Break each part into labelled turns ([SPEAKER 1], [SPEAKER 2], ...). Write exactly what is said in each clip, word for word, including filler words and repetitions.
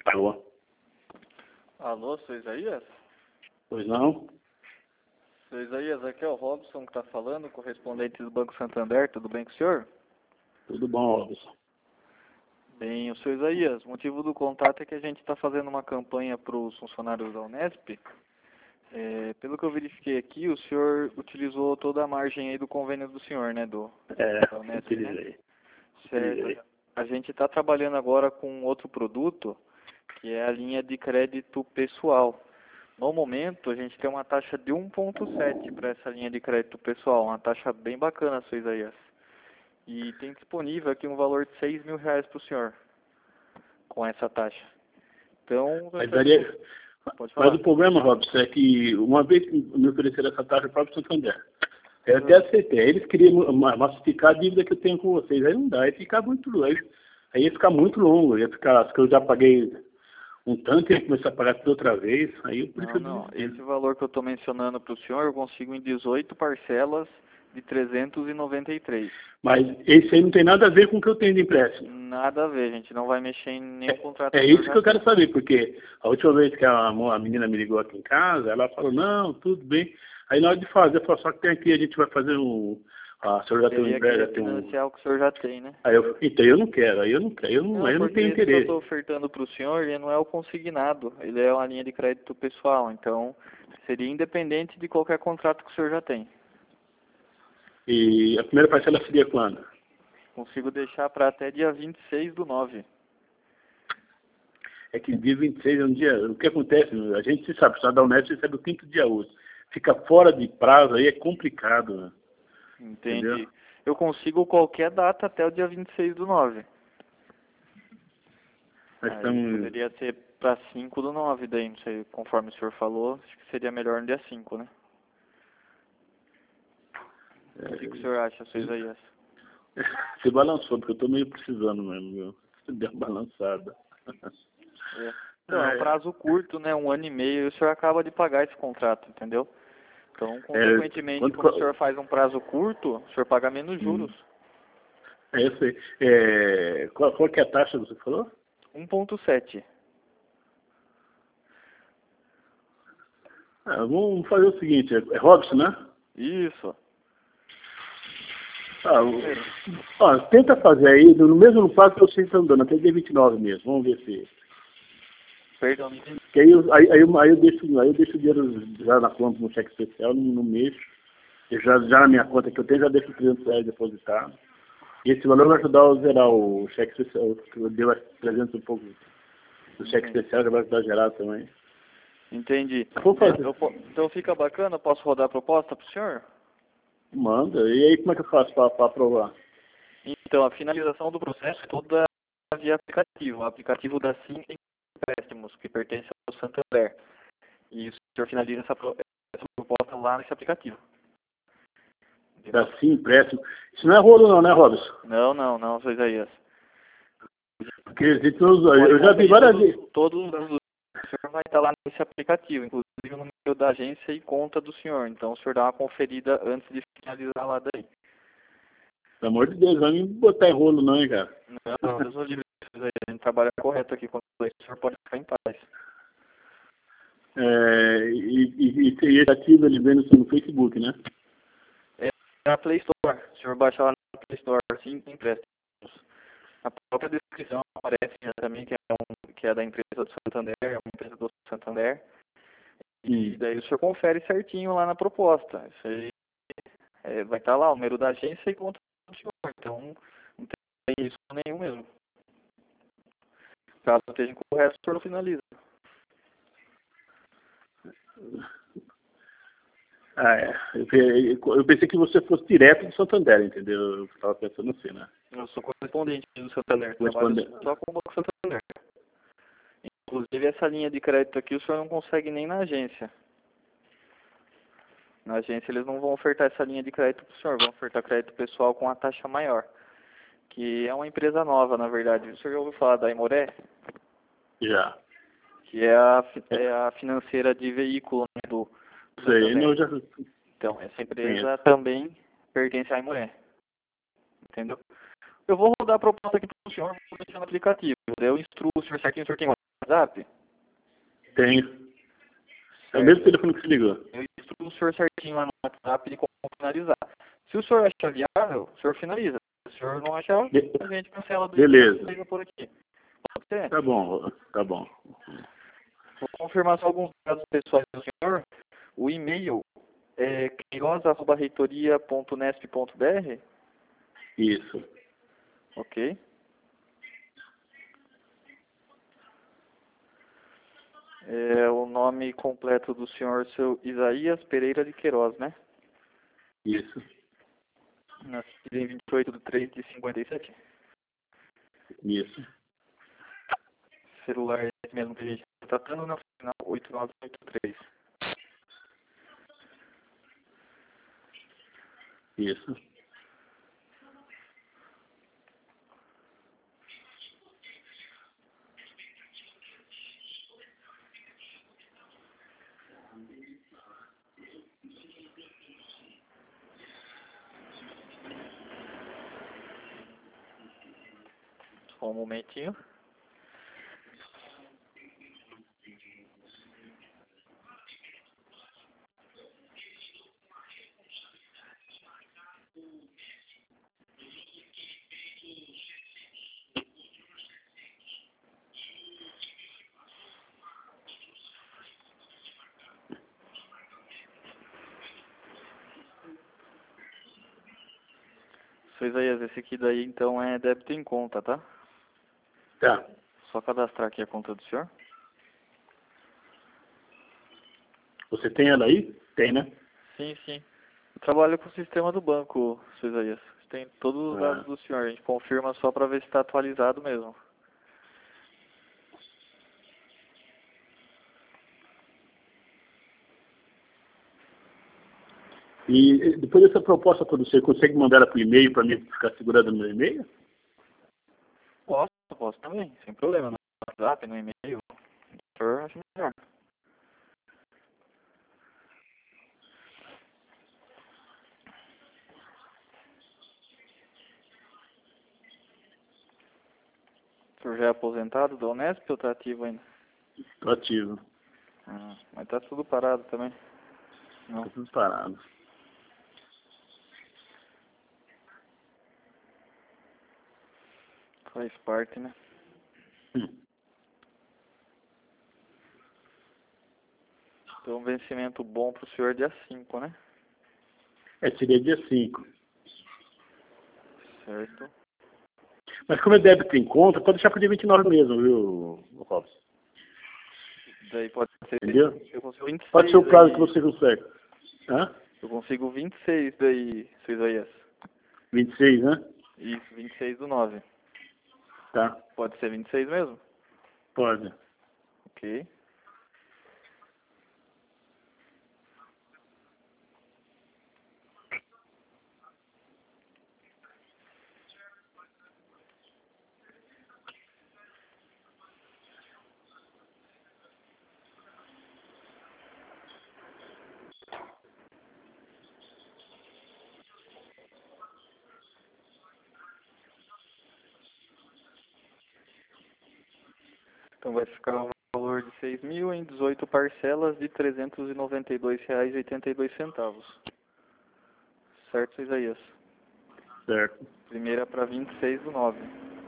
[SPEAKER 1] Alô?
[SPEAKER 2] Alô, seu Isaías?
[SPEAKER 1] Pois não?
[SPEAKER 2] Seu Isaías, aqui é o Robson que está falando, correspondente do Banco Santander, tudo bem com o senhor?
[SPEAKER 1] Tudo bom, Robson.
[SPEAKER 2] Bem, o seu Isaías, o motivo do contato é que a gente está fazendo uma campanha para os funcionários da Unesp. É, pelo que eu verifiquei aqui, o senhor utilizou toda a margem aí do convênio do senhor, né, do,
[SPEAKER 1] É,
[SPEAKER 2] da Unesp, né?
[SPEAKER 1] utilizei.
[SPEAKER 2] Certo.
[SPEAKER 1] Utilizei.
[SPEAKER 2] A gente está trabalhando agora com outro produto, que é a linha de crédito pessoal. No momento, a gente tem uma taxa de um vírgula sete para essa linha de crédito pessoal, uma taxa bem bacana, seu Isaías. E tem disponível aqui um valor de seis mil reais para o senhor, com essa taxa. Então,
[SPEAKER 1] Mas,
[SPEAKER 2] essa...
[SPEAKER 1] daria...
[SPEAKER 2] pode
[SPEAKER 1] Mas
[SPEAKER 2] falar.
[SPEAKER 1] o problema, Robson, é que uma vez que me ofereceram essa taxa, o próprio Santander. Eu até aceitei. Aí eles queriam ma- massificar a dívida que eu tenho com vocês. Aí não dá, aí fica muito longo. Aí, aí ia ficar muito longo. Ia ficar, que eu já paguei um tanto e ia começar a pagar tudo outra vez. Aí por isso
[SPEAKER 2] Não,
[SPEAKER 1] eu
[SPEAKER 2] não.
[SPEAKER 1] desisti.
[SPEAKER 2] Esse valor que eu estou mencionando para o senhor, eu consigo em dezoito parcelas de trezentos e noventa e três.
[SPEAKER 1] Mas esse aí não tem nada a ver com o que eu tenho de empréstimo.
[SPEAKER 2] Nada a ver, a gente não vai mexer em nenhum contrato.
[SPEAKER 1] É
[SPEAKER 2] que o senhor
[SPEAKER 1] isso
[SPEAKER 2] já
[SPEAKER 1] que eu
[SPEAKER 2] tem.
[SPEAKER 1] quero saber, porque a última vez que a, mo- a menina me ligou aqui em casa, ela falou, não, tudo bem. Aí na hora de fazer, eu falei, só que tem aqui, a gente vai fazer um... A senhora já tem um
[SPEAKER 2] Teria que
[SPEAKER 1] empréstimo, já tem um...
[SPEAKER 2] refinanciar o que o senhor já tem, né?
[SPEAKER 1] Aí eu, então eu não quero, aí eu não quero, eu não,
[SPEAKER 2] Não,
[SPEAKER 1] aí eu não
[SPEAKER 2] porque
[SPEAKER 1] tenho
[SPEAKER 2] esse que eu estou
[SPEAKER 1] interesse.
[SPEAKER 2] ofertando para o senhor, ele não é o consignado, ele é uma linha de crédito pessoal, então seria independente de qualquer contrato que o senhor já tem.
[SPEAKER 1] E a primeira parcela seria quando?
[SPEAKER 2] Consigo deixar para até dia vinte e seis do nove.
[SPEAKER 1] É que dia vinte e seis é um dia... O que acontece? A gente se sabe, só da Unesp recebe o quinto dia útil. Fica fora de prazo, aí é complicado, né? Entendeu?
[SPEAKER 2] Entendi. Eu consigo qualquer data até o dia vinte e seis do nove.
[SPEAKER 1] Nós
[SPEAKER 2] Aí
[SPEAKER 1] estamos...
[SPEAKER 2] poderia ser para cinco do nove daí, não sei, conforme o senhor falou, acho que seria melhor no dia cinco, né? O que, que o senhor acha, seu Isaías?
[SPEAKER 1] Você balançou, porque eu estou meio precisando mesmo, viu? Você deu uma balançada.
[SPEAKER 2] É. Então, é um prazo curto, né? Um ano e meio, e o senhor acaba de pagar esse contrato, entendeu? Então, consequentemente,
[SPEAKER 1] quanto
[SPEAKER 2] como
[SPEAKER 1] co-
[SPEAKER 2] o senhor faz um prazo curto, o senhor paga menos
[SPEAKER 1] Hum.
[SPEAKER 2] juros.
[SPEAKER 1] É, eu sei. É, qual, qual que é a taxa que você falou?
[SPEAKER 2] um vírgula sete.
[SPEAKER 1] Ah, vamos fazer o seguinte, é, é Robson, né?
[SPEAKER 2] Isso.
[SPEAKER 1] Ah, o- ó, tenta fazer aí, no mesmo prazo que vocês estão dando, até dia vinte e nove mesmo, vamos ver se...
[SPEAKER 2] Perdão, não entendi.
[SPEAKER 1] Que aí, eu- aí, aí, eu- aí, eu deixo, aí eu deixo o dinheiro já na conta, no cheque especial, no, no mês. Eu já, já na minha conta que eu tenho, já deixo trezentos reais depositado. E esse valor vai ajudar a zerar o cheque especial, que eu dei trezentos e pouco do cheque
[SPEAKER 2] Entendi.
[SPEAKER 1] especial, já vai ajudar a gerar também.
[SPEAKER 2] Entendi.
[SPEAKER 1] Vou
[SPEAKER 2] É,
[SPEAKER 1] fazer.
[SPEAKER 2] eu po- então fica bacana, eu posso rodar a proposta para o senhor?
[SPEAKER 1] Manda. E aí como é que eu faço para aprovar?
[SPEAKER 2] Então, a finalização do processo é toda via aplicativo. O aplicativo da Sim Empréstimos, que pertence ao Santander. E o senhor finaliza essa, pro- essa proposta lá nesse aplicativo. Entendeu?
[SPEAKER 1] Assim, empréstimo. Isso não é rolo não, né, Robson?
[SPEAKER 2] Não, não, não, seu Isaías.
[SPEAKER 1] Porque a gente não usa-
[SPEAKER 2] Pode
[SPEAKER 1] eu já vi
[SPEAKER 2] conferir
[SPEAKER 1] várias
[SPEAKER 2] todos,
[SPEAKER 1] vezes.
[SPEAKER 2] todos os dados do senhor vai estar lá nesse aplicativo, inclusive o número da agência e conta do senhor. Então o senhor dá uma conferida antes de finalizar lá daí.
[SPEAKER 1] Pelo amor de Deus, vai me botar em rolo não, hein, cara.
[SPEAKER 2] Não, não, Deus o livre, seu Isaías. A gente trabalha correto aqui com o senhor pode ficar em paz.
[SPEAKER 1] É, e, e, e, e esse ativo ele vem no, no Facebook, né?
[SPEAKER 2] É na Play Store. Se o senhor baixar lá na Play Store, sim, tem empréstimos. Na própria descrição aparece já também que é, um, que é da empresa do Santander, é uma empresa do Santander. E
[SPEAKER 1] Hum.
[SPEAKER 2] daí o senhor confere certinho lá na proposta. Isso aí é, vai estar lá o número da agência e conta do senhor. Então não tem risco nenhum mesmo. Caso esteja incorreto, o senhor não finaliza.
[SPEAKER 1] Ah, é. Eu, pe- eu pensei que você fosse direto do Santander, entendeu? Eu estava pensando assim, né?
[SPEAKER 2] Eu sou correspondente do Santander, trabalho
[SPEAKER 1] Correspondente.
[SPEAKER 2] só com o Banco Santander. Inclusive essa linha de crédito aqui o senhor não consegue nem na agência. Na agência eles não vão ofertar essa linha de crédito para o senhor, vão ofertar crédito pessoal com a taxa maior. Que é uma empresa nova, na verdade. O senhor já ouviu falar da Imoré?
[SPEAKER 1] Já.
[SPEAKER 2] Que é a, fi- é a financeira de veículo, né, do do
[SPEAKER 1] Isso aí, não,
[SPEAKER 2] Santander.
[SPEAKER 1] eu já
[SPEAKER 2] Então, essa empresa
[SPEAKER 1] conheço.
[SPEAKER 2] também pertence à Imoré. Entendeu? Eu vou rodar a proposta aqui para o senhor, vou deixar no aplicativo. Eu instruo o senhor certinho, o senhor tem WhatsApp?
[SPEAKER 1] Tenho. É o mesmo telefone que você ligou.
[SPEAKER 2] Eu instruo o senhor certinho lá no WhatsApp de como finalizar. Se o senhor achar viável, o senhor finaliza. Se o senhor não achar,
[SPEAKER 1] Be-
[SPEAKER 2] a gente cancela do
[SPEAKER 1] Beleza.
[SPEAKER 2] liga por aqui. Pode ser?
[SPEAKER 1] Tá bom, tá bom.
[SPEAKER 2] Vou confirmar só alguns dados pessoais do senhor. O e-mail é queiroz arroba reitoria ponto nesp ponto br.
[SPEAKER 1] Isso.
[SPEAKER 2] Ok. É o nome completo do senhor, seu Isaías Pereira de Queiroz, né?
[SPEAKER 1] Isso.
[SPEAKER 2] Nascido em vinte e oito de três de cinquenta e sete.
[SPEAKER 1] Isso.
[SPEAKER 2] Celular é esse mesmo que a gente está tratando, no final oito nove oito três.
[SPEAKER 1] Isso.
[SPEAKER 2] Só um momentinho. Seu Isaías, esse aqui daí então é débito em conta, tá?
[SPEAKER 1] Tá.
[SPEAKER 2] Só cadastrar aqui a conta do senhor.
[SPEAKER 1] Você tem ela aí? Tem, né?
[SPEAKER 2] Sim, sim. Eu trabalho com o sistema do banco, seu Isaías. Tem todos os dados
[SPEAKER 1] Ah.
[SPEAKER 2] do senhor. A gente confirma só para ver se está atualizado mesmo.
[SPEAKER 1] E depois dessa proposta toda, você consegue mandar ela por e-mail para mim ficar segurada no meu e-mail?
[SPEAKER 2] Posso, posso também, sem problema. No WhatsApp, no e-mail. O senhor acha melhor. O senhor já é aposentado da Unesp ou está ativo ainda?
[SPEAKER 1] Tô ativo.
[SPEAKER 2] Ah, mas tá tudo parado também. Não.
[SPEAKER 1] Tô tudo parado.
[SPEAKER 2] Faz parte, né?
[SPEAKER 1] Hum.
[SPEAKER 2] Então, um vencimento bom pro senhor dia cinco, né?
[SPEAKER 1] É, seria dia cinco.
[SPEAKER 2] Certo.
[SPEAKER 1] Mas como é débito em conta, pode deixar pro dia vinte e nove mesmo, viu, Robson?
[SPEAKER 2] Daí pode ser.
[SPEAKER 1] Entendeu?
[SPEAKER 2] Eu consigo vinte e seis.
[SPEAKER 1] Pode ser o prazo
[SPEAKER 2] daí.
[SPEAKER 1] que você consegue. Hã?
[SPEAKER 2] Eu consigo vinte e seis daí, seu Isaías.
[SPEAKER 1] vinte e seis, né?
[SPEAKER 2] Isso, vinte e seis do nove.
[SPEAKER 1] Tá.
[SPEAKER 2] Pode ser vinte e seis mesmo?
[SPEAKER 1] Pode.
[SPEAKER 2] Ok. Então vai ficar o valor de seis mil em dezoito parcelas de trezentos e noventa e dois reais e oitenta e dois centavos. Certo, Isaías?
[SPEAKER 1] Certo.
[SPEAKER 2] Primeira para vinte e seis do nove.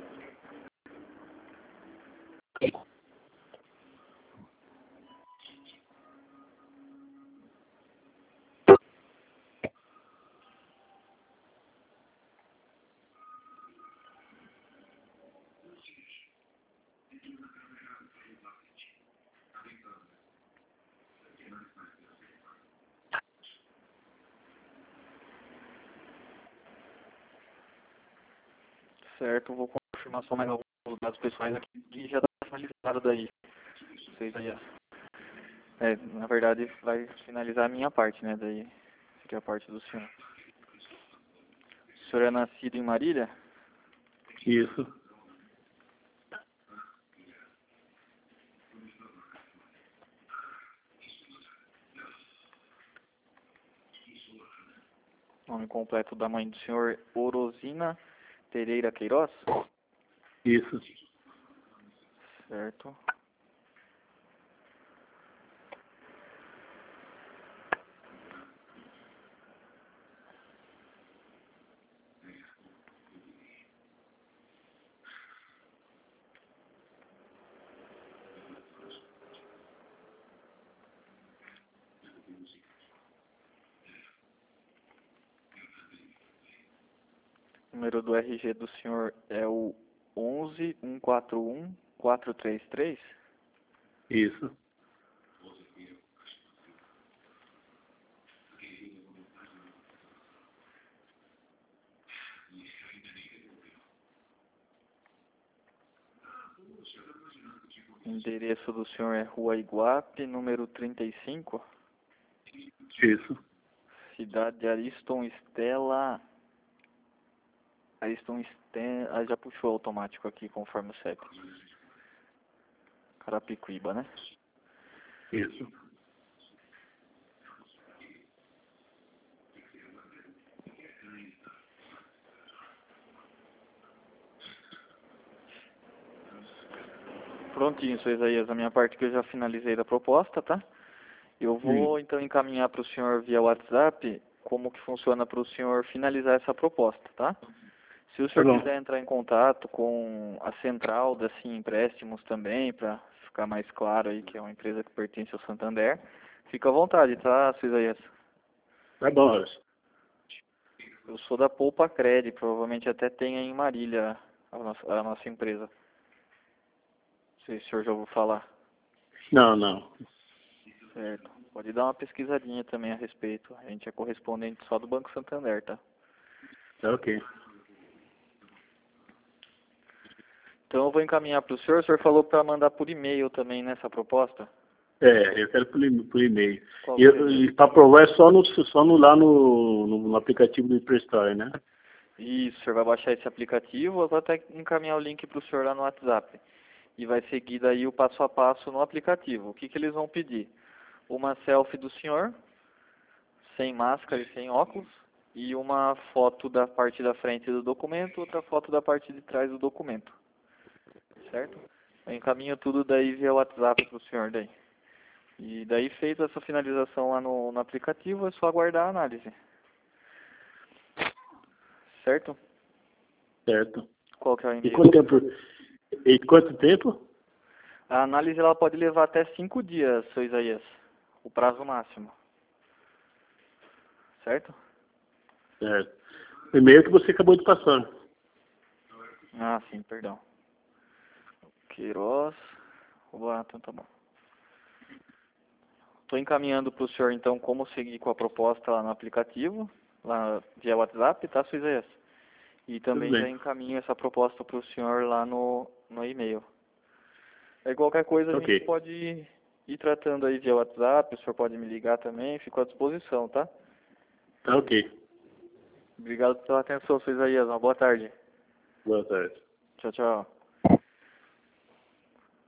[SPEAKER 2] Certo, vou confirmar só mais alguns dados pessoais aqui e já está finalizado daí. Sei, Isaías. É, na verdade vai finalizar a minha parte, né? Daí seria a parte do senhor. O senhor é nascido em Marília?
[SPEAKER 1] Isso.
[SPEAKER 2] Nome completo da mãe do senhor, Orosina Pereira Queiroz?
[SPEAKER 1] Isso.
[SPEAKER 2] Certo. número do R G do senhor é o onze um quatro um quatro três três?
[SPEAKER 1] Isso.
[SPEAKER 2] Endereço do senhor é Rua Iguape, número trinta e cinco?
[SPEAKER 1] Isso.
[SPEAKER 2] Cidade de Ariston Estela. Ariston Estela. Ah, já puxou automático aqui conforme o C E P. Carapicuíba, né?
[SPEAKER 1] Isso.
[SPEAKER 2] Prontinho, seu Isaías, a minha parte que eu já finalizei da proposta, tá? Eu vou
[SPEAKER 1] Sim.
[SPEAKER 2] então encaminhar para o senhor via WhatsApp como que funciona para o senhor finalizar essa proposta, tá? Se o
[SPEAKER 1] Tá
[SPEAKER 2] senhor
[SPEAKER 1] bom.
[SPEAKER 2] quiser entrar em contato com a central da Sim Empréstimos também, para ficar mais claro aí que é uma empresa que pertence ao Santander, fica à vontade, tá, seu Isaías?
[SPEAKER 1] Tá bom, Robson.
[SPEAKER 2] Eu sou da Poupa Cred, provavelmente até tem aí em Marília a nossa, a nossa empresa. Não sei se o senhor já ouviu falar.
[SPEAKER 1] Não, não.
[SPEAKER 2] Certo. Pode dar uma pesquisadinha também a respeito. A gente é correspondente só do Banco Santander, tá?
[SPEAKER 1] Tá ok.
[SPEAKER 2] Então eu vou encaminhar para o senhor. O senhor falou para mandar por e-mail também nessa proposta?
[SPEAKER 1] É, eu quero por, e- por e-mail.
[SPEAKER 2] Qual
[SPEAKER 1] E,
[SPEAKER 2] seria?
[SPEAKER 1] e para provar é só, no, só no, lá no, no, no aplicativo do Emprestar, né?
[SPEAKER 2] Isso, o senhor vai baixar esse aplicativo. Eu vou até encaminhar o link para o senhor lá no WhatsApp. E vai seguir daí o passo a passo no aplicativo. O que, que eles vão pedir? Uma selfie do senhor, sem máscara e sem óculos, e uma foto da parte da frente do documento, outra foto da parte de trás do documento. Certo? Eu encaminho tudo daí via WhatsApp para o senhor daí. E daí, feita essa finalização lá no, no aplicativo, é só aguardar a análise. Certo?
[SPEAKER 1] Certo.
[SPEAKER 2] Qual que é o
[SPEAKER 1] E
[SPEAKER 2] e-mail?
[SPEAKER 1] quanto tempo? E quanto tempo?
[SPEAKER 2] A análise ela pode levar até cinco dias, seu Isaías. O prazo máximo. Certo?
[SPEAKER 1] Certo. O e-mail que você acabou de passar.
[SPEAKER 2] Ah, sim, perdão. Queiroz. Ah, então tá bom. Estou encaminhando para o senhor, então, como seguir com a proposta lá no aplicativo, lá via WhatsApp, tá, seu Isaías? E também
[SPEAKER 1] Tudo
[SPEAKER 2] já
[SPEAKER 1] bem.
[SPEAKER 2] encaminho essa proposta para o senhor lá no, no e-mail. Aí qualquer coisa a
[SPEAKER 1] Ok.
[SPEAKER 2] gente pode ir, ir tratando aí via WhatsApp, o senhor pode me ligar também, fico à disposição, tá?
[SPEAKER 1] Tá ok.
[SPEAKER 2] Obrigado pela atenção, seu Isaías. Uma boa tarde.
[SPEAKER 1] Boa tarde.
[SPEAKER 2] Tchau, tchau.